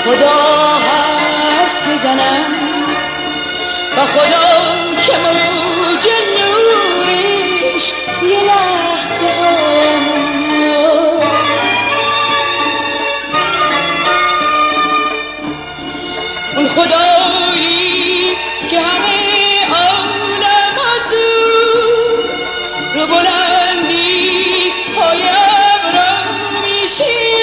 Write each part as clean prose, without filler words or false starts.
خدا حرف میزنم، با خدا که موج نورش توی لحظه هامون، اون خدایی که همه عالم ازوست، رو بلندی پای ابرا میشینه.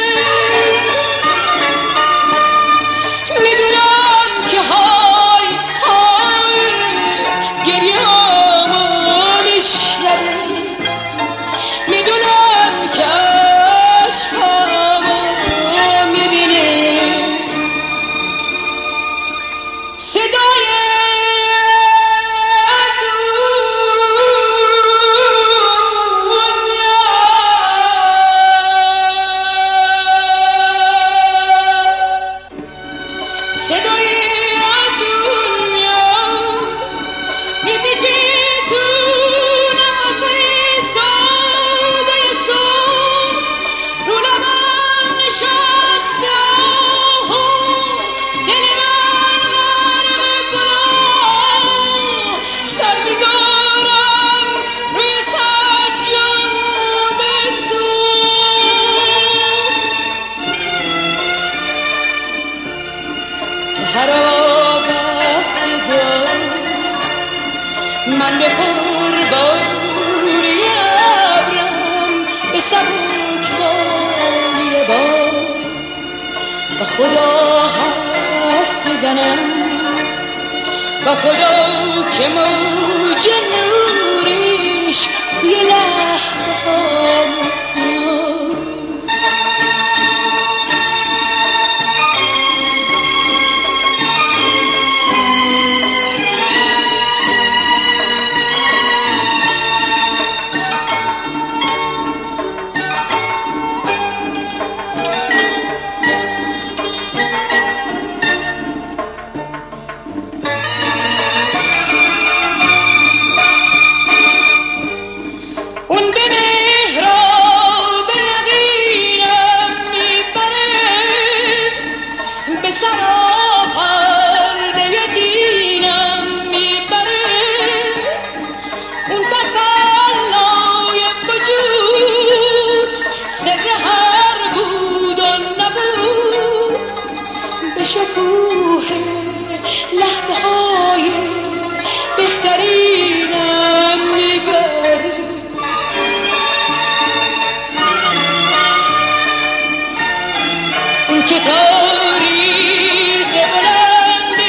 میدونم که های های گریه هامو میشنوه، میدونم که عشقامو میبینه. صدای از اون میاد، صدای از اون میاد، میپیچه تو نفس ساده صبح، رو لبم نشسته آهو، دل من غرق گناه، سر میذارم روی سجاده صبح. سحرا وقت دار من به پرباری ابرم، به سبکباری بار با خدا حرف میزنم، با خدا که موج نورش توی لحظه هامون. اون به محراب یقینم میبره، به سراپرده دینم میبره. اون تسلای وجود سر هر بود و نبود، به شکوه لحظه های بهترینم میبره. اون که تاریخ بلند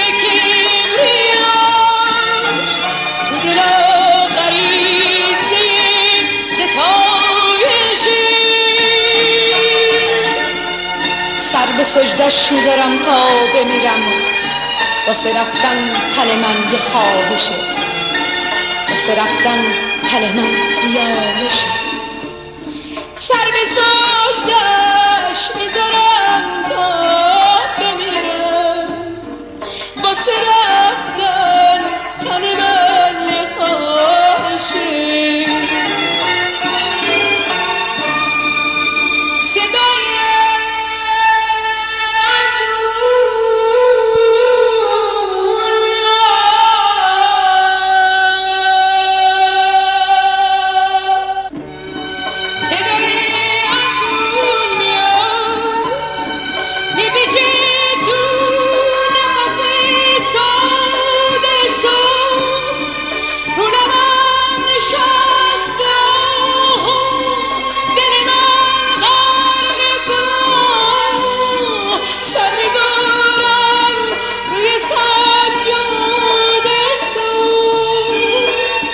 کبریاش تو دلا غریزه ستایشی، سر به سجدش میذارم تا بمیرم، واسه رفتن تن من یه خواهشه، واسه رفتن تن من یارشه. سر به سجدش میذارم تا بمیرم، واسه رفتن تن من یه خواهشه. صدای از اون میاد، صدای از اون میاد، میپیچه تو نفس ساده صبح، رو لبم نشسته آهو، دل من غرق گناه، سر میذارم روی سجاده صبح.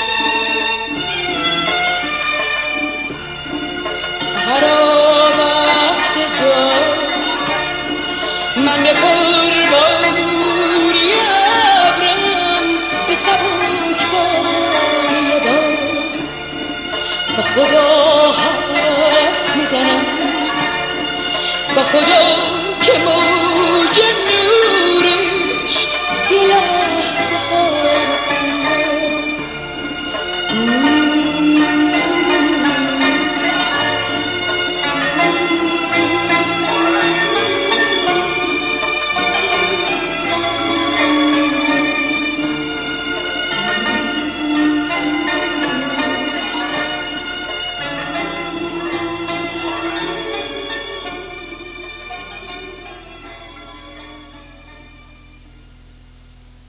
سحرا وقت دار من به پرباری ابرم، به سبکباری بار با خدا حرف میزنم، با خدا که موج نورش یه لحظه ها